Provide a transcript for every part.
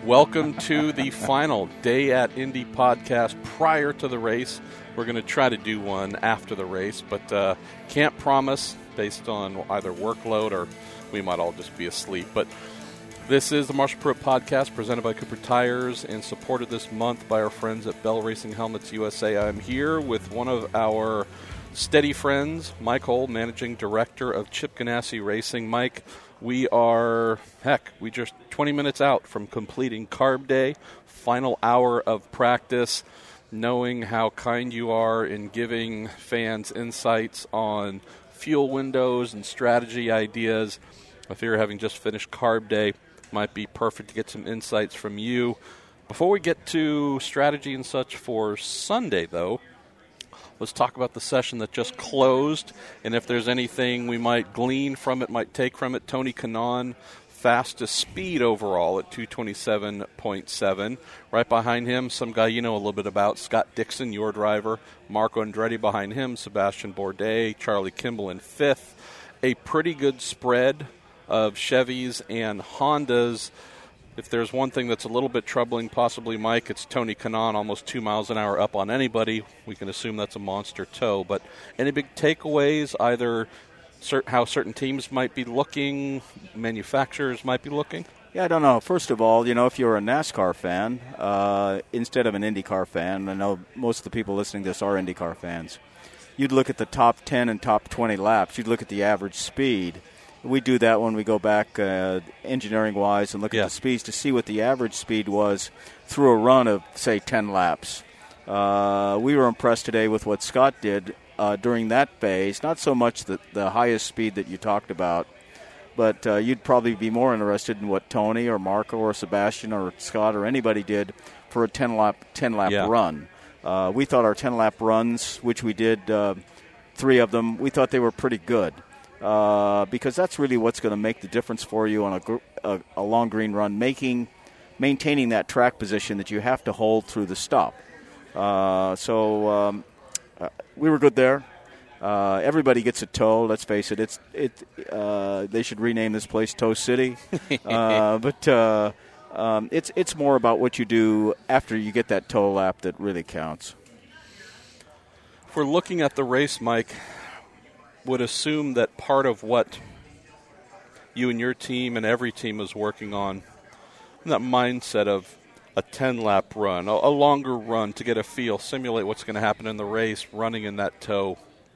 Welcome to the final Day at Indy podcast prior to the race. We're going to try to do one after the race, but can't promise based on either workload or we might all just be asleep. But this is the Marshall Pruett podcast presented by Cooper Tires and supported this month by our friends at Bell Racing Helmets USA. I'm here with one of our steady friends, Mike Hull, Managing Director of Chip Ganassi Racing. Mike, we just 20 minutes out from completing Carb Day, final hour of practice, knowing how kind you are in giving fans insights on fuel windows and strategy ideas. I figure having just finished Carb Day might be perfect to get some insights from you. Before we get to strategy and such for Sunday, though, let's talk about the session that just closed, and if there's anything we might glean from it, might take from it. Tony Kanaan, fastest speed overall at 227.7. Right behind him, some guy you know a little bit about, Scott Dixon, your driver. Marco Andretti behind him, Sebastian Bourdais, Charlie Kimball in fifth. A pretty good spread of Chevys and Hondas. If there's one thing that's a little bit troubling, possibly, Mike, it's Tony Kanaan, almost 2 miles an hour up on anybody. We can assume that's a monster tow. But any big takeaways, either how certain teams might be looking, manufacturers might be looking? Yeah, I don't know. First of all, if you're a NASCAR fan instead of an IndyCar fan, I know most of the people listening to this are IndyCar fans, you'd look at the top 10 and top 20 laps. You'd look at the average speed. We do that when we go back engineering-wise and look at the speeds to see what the average speed was through a run of, say, 10 laps. We were impressed today with what Scott did during that phase. Not so much the highest speed that you talked about, but you'd probably be more interested in what Tony or Marco or Sebastian or Scott or anybody did for a 10-lap run. We thought our 10-lap runs, which we did 3 of them, we thought they were pretty good. Because that's really what's going to make the difference for you on a long green run, maintaining that track position that you have to hold through the stop. So we were good there. Everybody gets a tow. Let's face it. They should rename this place Tow City. But it's more about what you do after you get that tow lap that really counts. If we're looking at the race, Mike, would assume that part of what you and your team and every team is working on, that mindset of a 10-lap run, a longer run to get a feel, simulate what's going to happen in the race, running in that tow,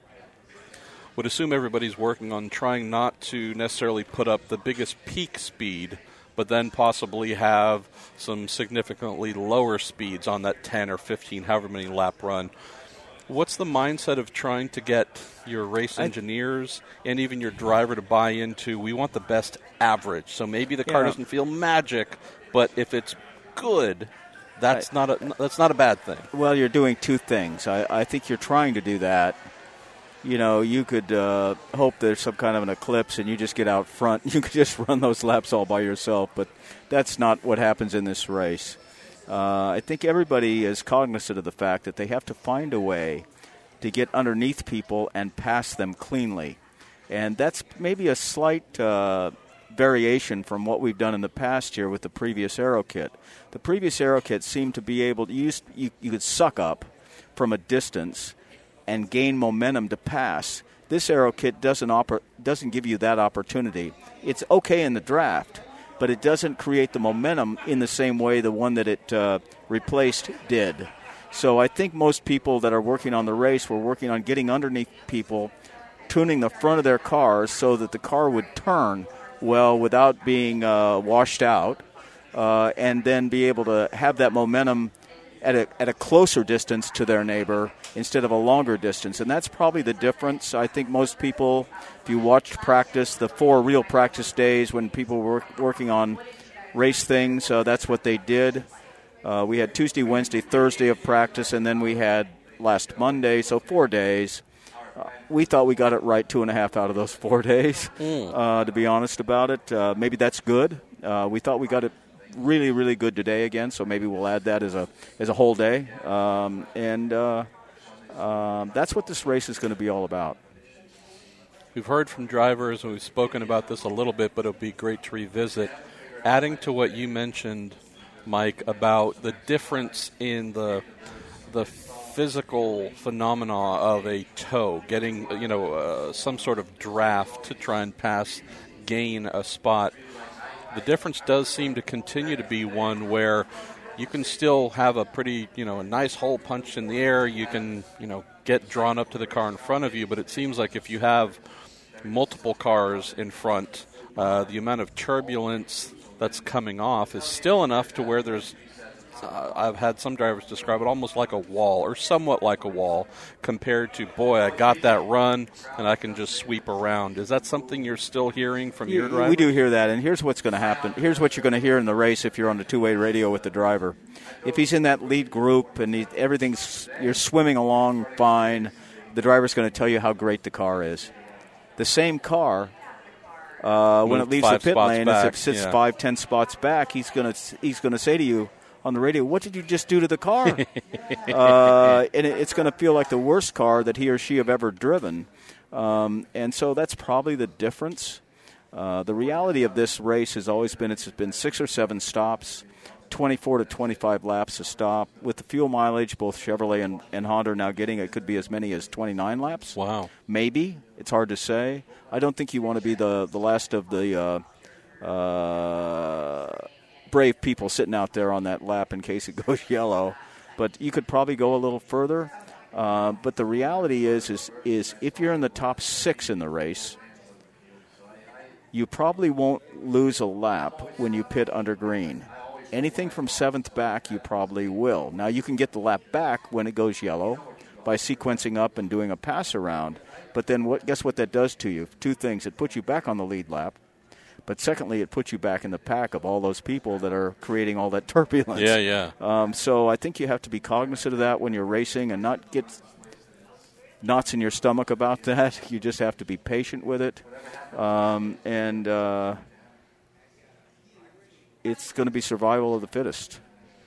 would assume everybody's working on trying not to necessarily put up the biggest peak speed, but then possibly have some significantly lower speeds on that 10 or 15, however many lap run. What's the mindset of trying to get your race engineers and even your driver to buy into, we want the best average? So maybe the car doesn't feel magic, but if it's good, that's not a bad thing. Well, you're doing 2 things. I think you're trying to do that. You could hope there's some kind of an eclipse and you just get out front. You could just run those laps all by yourself, but that's not what happens in this race. I think everybody is cognizant of the fact that they have to find a way to get underneath people and pass them cleanly. And that's maybe a slight variation from what we've done in the past year with the previous Aero Kit. The previous Aero Kit seemed to be able to you could suck up from a distance and gain momentum to pass. This Aero Kit doesn't give you that opportunity. It's okay in the draft, but it doesn't create the momentum in the same way the one that it replaced did. So I think most people that are working on the race were working on getting underneath people, tuning the front of their cars so that the car would turn well without being washed out, and then be able to have that momentum at a closer distance to their neighbor instead of a longer distance. And that's probably the difference. I think most people, if you watched practice, the 4 real practice days when people were working on race things, that's what they did. We had Tuesday, Wednesday, Thursday of practice, and then we had last Monday, so 4 days. We thought we got it right 2.5 out of those 4 days, to be honest about it. Maybe that's good. We thought we got it really, really good today again, so maybe we'll add that as a whole day. That's what this race is going to be all about. We've heard from drivers, and we've spoken about this a little bit, but it'll be great to revisit. Adding to what you mentioned, Mike, about the difference in the physical phenomena of a tow, getting some sort of draft to try and gain a spot. The difference does seem to continue to be one where you can still have a pretty, a nice hole punched in the air. You can, get drawn up to the car in front of you, but it seems like if you have multiple cars in front, the amount of turbulence that's coming off is still enough to where there's I've had some drivers describe it almost like a wall, or somewhat like a wall, compared to, boy, I got that run and I can just sweep around. Is that something you're still hearing from your driver? We do hear that, and here's what's going to happen. Here's what you're going to hear in the race if you're on the two-way radio with the driver. If he's in that lead group and you're swimming along fine, the driver's going to tell you how great the car is. The same car, when it leaves the pit lane, as it sits 5-10 spots back, he's going to say to you on the radio, what did you just do to the car? And it's going to feel like the worst car that he or she have ever driven. And so that's probably the difference. The reality of this race has always been it's been 6 or 7 stops, 24 to 25 laps a stop. With the fuel mileage, both Chevrolet and Honda are now getting, it could be as many as 29 laps. Wow. Maybe. It's hard to say. I don't think you want to be the last of the brave people sitting out there on that lap in case it goes yellow. But you could probably go a little further. But the reality is if you're in the top 6 in the race, you probably won't lose a lap when you pit under green. Anything from 7th back, you probably will. Now, you can get the lap back when it goes yellow by sequencing up and doing a pass around. But then guess what that does to you? 2 things. It puts you back on the lead lap. But secondly, it puts you back in the pack of all those people that are creating all that turbulence. Yeah. So I think you have to be cognizant of that when you're racing and not get knots in your stomach about that. You just have to be patient with it. It's going to be survival of the fittest.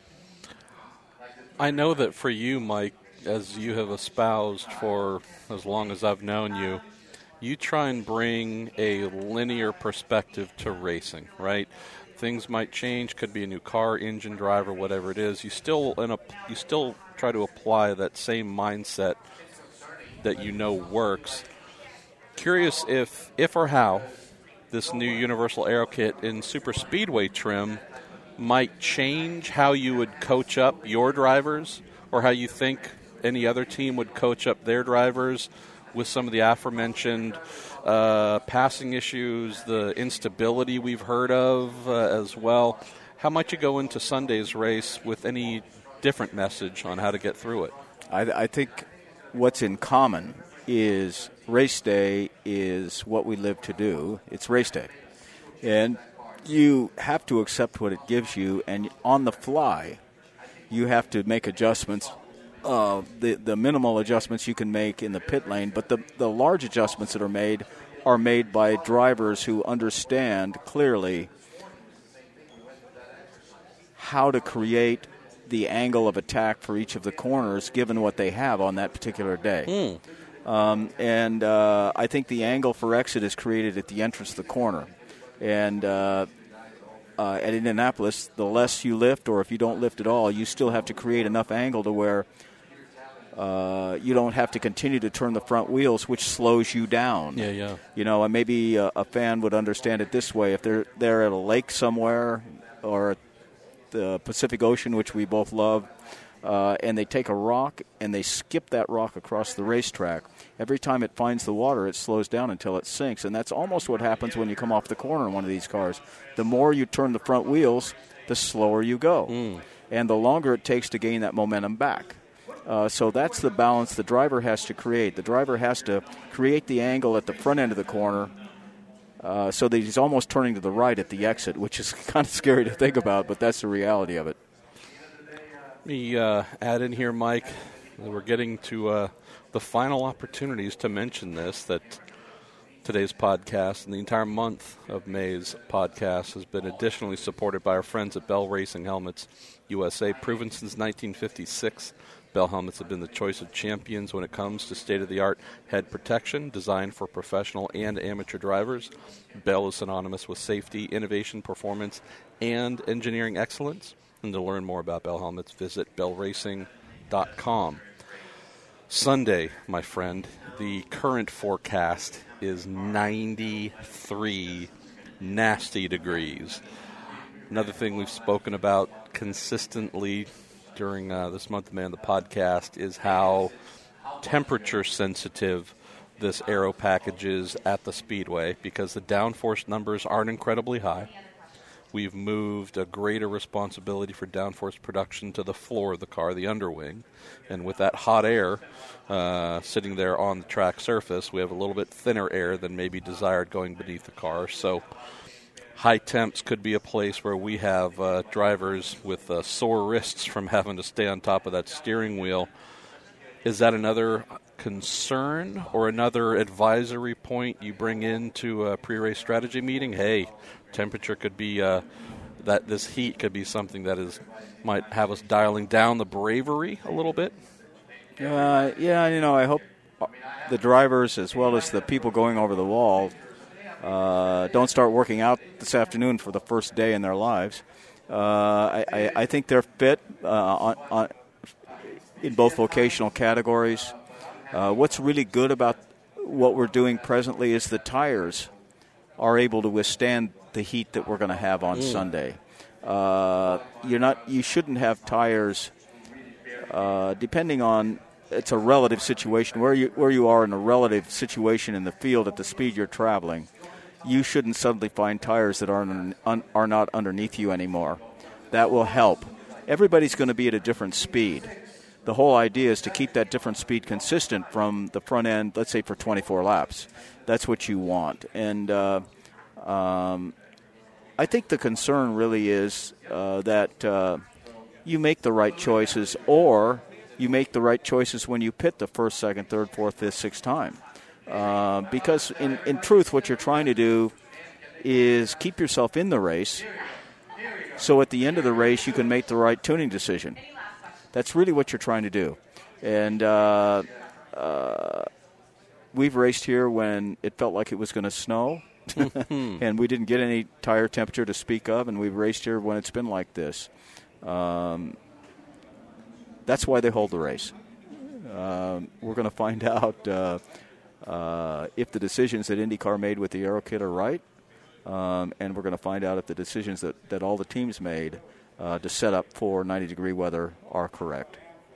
I know that for you, Mike, as you have espoused for as long as I've known you, you try and bring a linear perspective to racing, right? Things might change, could be a new car, engine, driver, whatever it is. You still try to apply that same mindset that you know works. Curious if or how this new Universal Aero Kit in super speedway trim might change how you would coach up your drivers, or how you think any other team would coach up their drivers with some of the aforementioned passing issues, the instability we've heard of as well. How might you go into Sunday's race with any different message on how to get through it? I think what's in common is race day is what we live to do. It's race day. And you have to accept what it gives you, and on the fly, you have to make adjustments. The minimal adjustments you can make in the pit lane, but the large adjustments that are made by drivers who understand clearly how to create the angle of attack for each of the corners given what they have on that particular day. I think the angle for exit is created at the entrance of the corner. And at Indianapolis, the less you lift, or if you don't lift at all, you still have to create enough angle to where you don't have to continue to turn the front wheels, which slows you down. Yeah. And maybe a fan would understand it this way. If they're at a lake somewhere or at the Pacific Ocean, which we both love, and they take a rock and they skip that rock across the racetrack, every time it finds the water, it slows down until it sinks. And that's almost what happens when you come off the corner in one of these cars. The more you turn the front wheels, the slower you go. And the longer it takes to gain that momentum back. So that's the balance the driver has to create. The driver has to create the angle at the front end of the corner so that he's almost turning to the right at the exit, which is kind of scary to think about, but that's the reality of it. Let me add in here, Mike, we're getting to the final opportunities to mention this, that today's podcast and the entire month of May's podcast has been additionally supported by our friends at Bell Racing Helmets USA, proven since 1956 Bell helmets have been the choice of champions when it comes to state-of-the-art head protection designed for professional and amateur drivers. Bell is synonymous with safety, innovation, performance, and engineering excellence. And to learn more about Bell helmets, visit bellracing.com. Sunday, my friend, the current forecast is 93 nasty degrees. Another thing we've spoken about consistently during this month of Man the podcast is how temperature sensitive this aero package is at the Speedway, because the downforce numbers aren't incredibly high. We've moved a greater responsibility for downforce production to the floor of the car, the underwing. And with that hot air sitting there on the track surface, we have a little bit thinner air than maybe desired going beneath the car. So high temps could be a place where we have drivers with sore wrists from having to stay on top of that steering wheel. Is that another concern or another advisory point you bring into a pre-race strategy meeting? Hey, temperature could be that this heat could be something that might have us dialing down the bravery a little bit. I hope the drivers as well as the people going over the wall don't start working out this afternoon for the first day in their lives. I think they're fit in both vocational categories. What's really good about what we're doing presently is the tires are able to withstand the heat that we're going to have on Sunday. You shouldn't have tires depending on. It's a relative situation where you are in a relative situation in the field at the speed you're traveling. You shouldn't suddenly find tires that are not underneath you anymore. That will help. Everybody's going to be at a different speed. The whole idea is to keep that different speed consistent from the front end, let's say for 24 laps. That's what you want. And I think the concern really is that you make the right choices, or you make the right choices when you pit the first, second, third, fourth, fifth, sixth time. Because in truth, what you're trying to do is keep yourself in the race, so at the end of the race you can make the right tuning decision. That's really what you're trying to do. And we've raced here when it felt like it was going to snow, and we didn't get any tire temperature to speak of, and we've raced here when it's been like this. That's why they hold the race. We're going to find out if the decisions that IndyCar made with the Aero Kit are right, and we're going to find out if the decisions that all the teams made to set up for 90-degree weather are correct.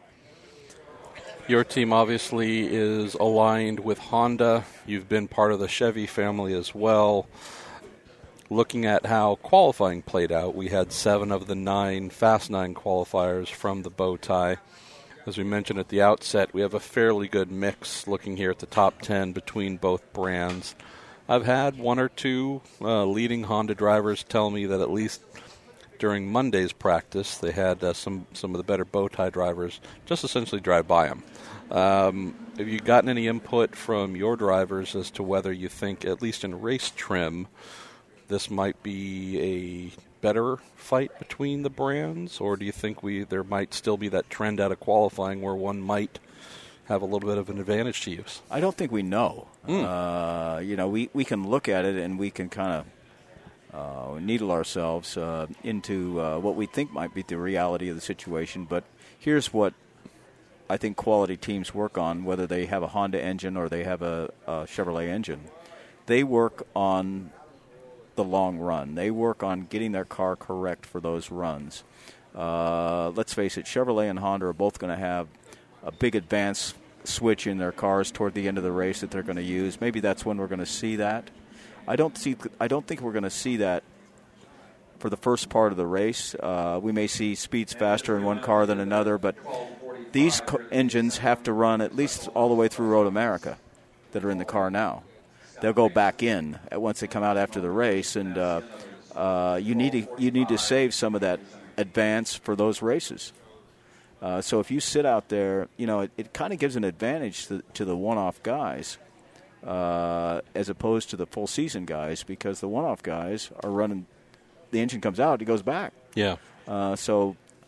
Your team obviously is aligned with Honda. You've been part of the Chevy family as well. Looking at how qualifying played out, we had 7 of the 9 Fast 9 qualifiers from the bow tie. As we mentioned at the outset, we have a fairly good mix looking here at the top 10 between both brands. I've had 1 or 2 leading Honda drivers tell me that at least during Monday's practice, they had some of the better bow tie drivers just essentially drive by them. Have you gotten any input from your drivers as to whether you think, at least in race trim, this might be a better fight between the brands, or do you think there might still be that trend out of qualifying where one might have a little bit of an advantage to use? I don't think we know. We can look at it and we can kind of needle ourselves into what we think might be the reality of the situation. But here's what I think quality teams work on, whether they have a Honda engine or they have a Chevrolet engine. They work on the long run. They work on getting their car correct for those runs. Let's face it, Chevrolet and Honda are both going to have a big advance switch in their cars toward the end of the race that they're going to use. Maybe that's when we're going to see that. I don't think we're going to see that for the first part of the race. We may see speeds faster in one car than another, but these engines have to run at least all the way through Road America that are in the car now. They'll go back in once they come out after the race, and you need to save some of that advance for those races. So if you sit out there, it kind of gives an advantage to the one-off guys as opposed to the full season guys, because the one-off guys are running. The engine comes out, it goes back. Yeah. So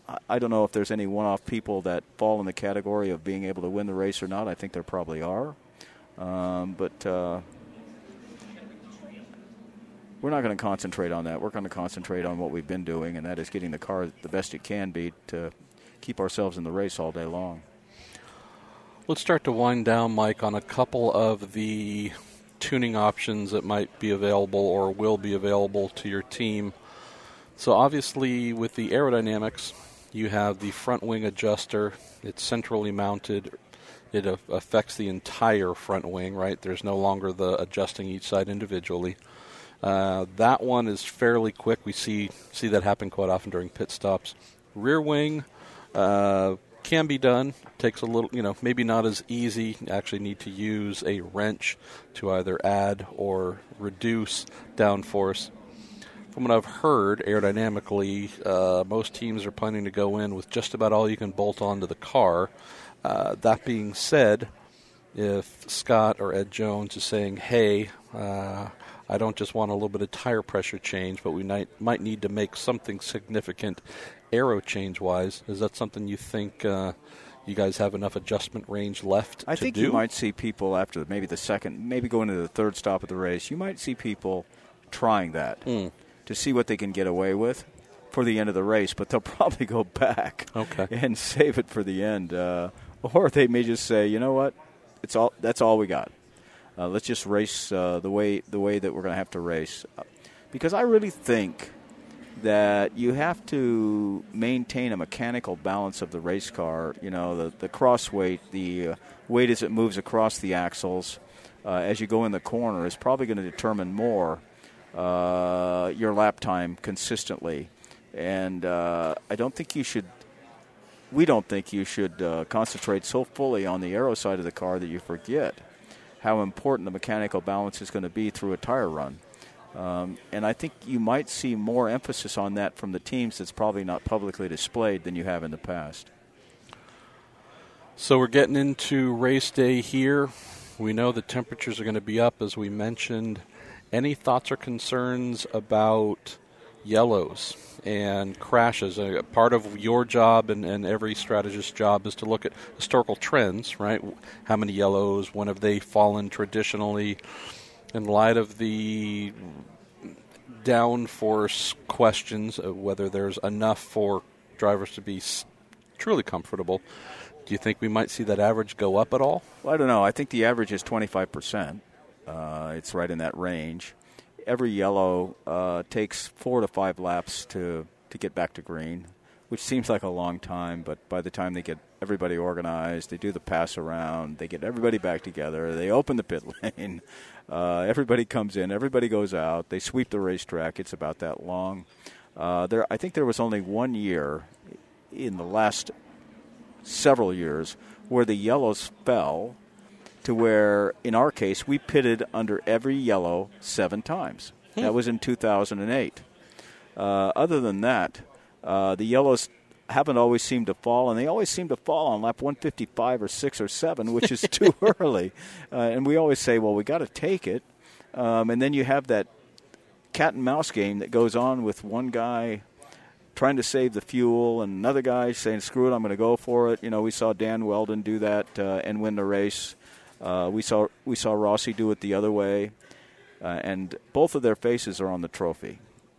I don't know if there's any one-off people that fall in the category of being able to win the race or not. I think there probably are. But we're not going to concentrate on that. We're going to concentrate on what we've been doing, and that is getting the car the best it can be to keep ourselves in the race all day long. Let's start to wind down, Mike, on a couple of the tuning options that might be available or will be available to your team. So obviously with the aerodynamics, you have the front wing adjuster. It's centrally mounted. It affects the entire front wing, right? There's no longer the adjusting each side individually. That one is fairly quick. We see that happen quite often during pit stops. Rear wing can be done. Takes a little, maybe not as easy. You actually need to use a wrench to either add or reduce downforce. From what I've heard, aerodynamically, most teams are planning to go in with just about all you can bolt onto the car. That being said, if Scott or Ed Jones is saying, hey, I don't just want a little bit of tire pressure change, but we might need to make something significant aero change-wise, is that something you think you guys have enough adjustment range left to do? I think you might see people after maybe the second, maybe going to the third stop of the race, you might see people trying that. To see what they can get away with for the end of the race, but they'll probably go back and save it for the end. Or they may just say, you know what, that's all we got. Let's just race the way that we're going to have to race. Because I really think that you have to maintain a mechanical balance of the race car. The cross weight, the weight as it moves across the axles as you go in the corner is probably going to determine more your lap time consistently. And we don't think you should concentrate so fully on the aero side of the car that you forget how important the mechanical balance is going to be through a tire run. And I think you might see more emphasis on that from the teams that's probably not publicly displayed than you have in the past. So we're getting into race day here. We know the temperatures are going to be up, as we mentioned. Any thoughts or concerns about yellows and crashes? Part of your job and every strategist's job is to look at historical trends, right? How many yellows, when have they fallen traditionally? In light of the downforce questions, whether there's enough for drivers to be truly comfortable, do you think we might see that average go up at all? Well, I don't know. I think the average is 25%. It's right in that range. Every yellow takes 4 to 5 laps to get back to green, which seems like a long time, but by the time they get everybody organized, they do the pass around, they get everybody back together, they open the pit lane, everybody comes in, everybody goes out, they sweep the racetrack. It's about that long. I think there was only one year in the last several years where the yellows fell to where, in our case, we pitted under every yellow 7 times. That was in 2008. Other than that, the yellows haven't always seemed to fall, and they always seem to fall on lap 155 or 6 or 7, which is too early. And we always say, well, we got to take it. And then you have that cat and mouse game that goes on with one guy trying to save the fuel and another guy saying, screw it, I'm going to go for it. We saw Dan Weldon do that and win the race. We saw Rossi do it the other way, and both of their faces are on the trophy.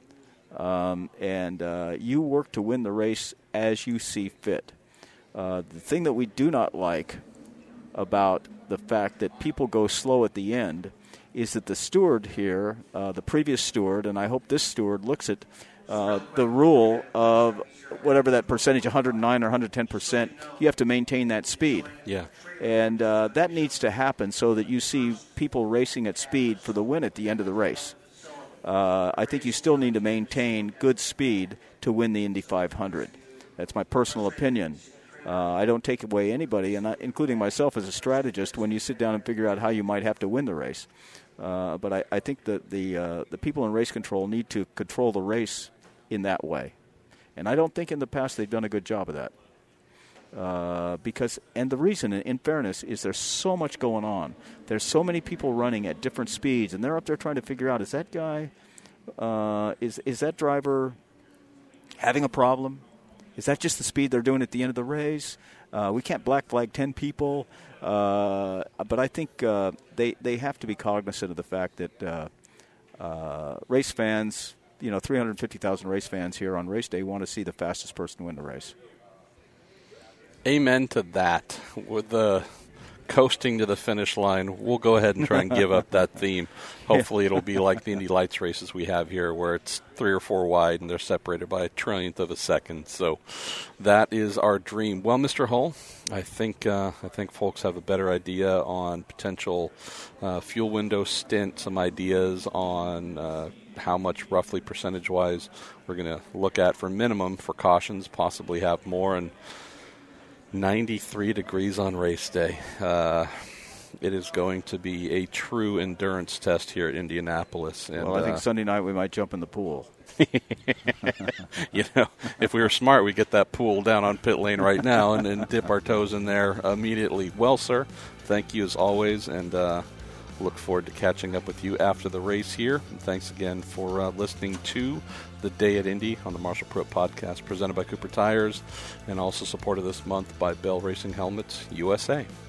And you work to win the race as you see fit. The thing that we do not like about the fact that people go slow at the end is that the steward here, the previous steward, and I hope this steward looks at the rule of whatever that percentage, 109 or 110%, you have to maintain that speed. Yeah. And that needs to happen so that you see people racing at speed for the win at the end of the race. I think you still need to maintain good speed to win the Indy 500. That's my personal opinion. I don't take away anybody, including myself as a strategist, when you sit down and figure out how you might have to win the race. But I think that the people in race control need to control the race in that way. And I don't think in the past they've done a good job of that. And the reason, in fairness, is there's so much going on. There's so many people running at different speeds, and they're up there trying to figure out, is that guy, is that driver having a problem? Is that just the speed they're doing at the end of the race? We can't black flag 10 people. But I think they have to be cognizant of the fact that race fans, 350,000 race fans here on race day want to see the fastest person win the race. Amen to that. With the coasting to the finish line, we'll go ahead and try and give up that theme. Hopefully it'll be like the Indy Lights races we have here, where it's 3 or 4 wide and they're separated by a trillionth of a second. So that is our dream. Well, Mr. Hull, I think folks have a better idea on potential fuel window stint, some ideas on how much roughly percentage-wise we're going to look at for minimum for cautions, possibly have more, and 93 degrees on race day. It is going to be a true endurance test here at Indianapolis. And, I think Sunday night we might jump in the pool. If we were smart, we'd get that pool down on pit lane right now and dip our toes in there immediately. Well, sir, thank you as always, and look forward to catching up with you after the race here. And thanks again for listening to The Day at Indy on the Marshall Pruett Podcast, presented by Cooper Tires, and also supported this month by Bell Racing Helmets USA.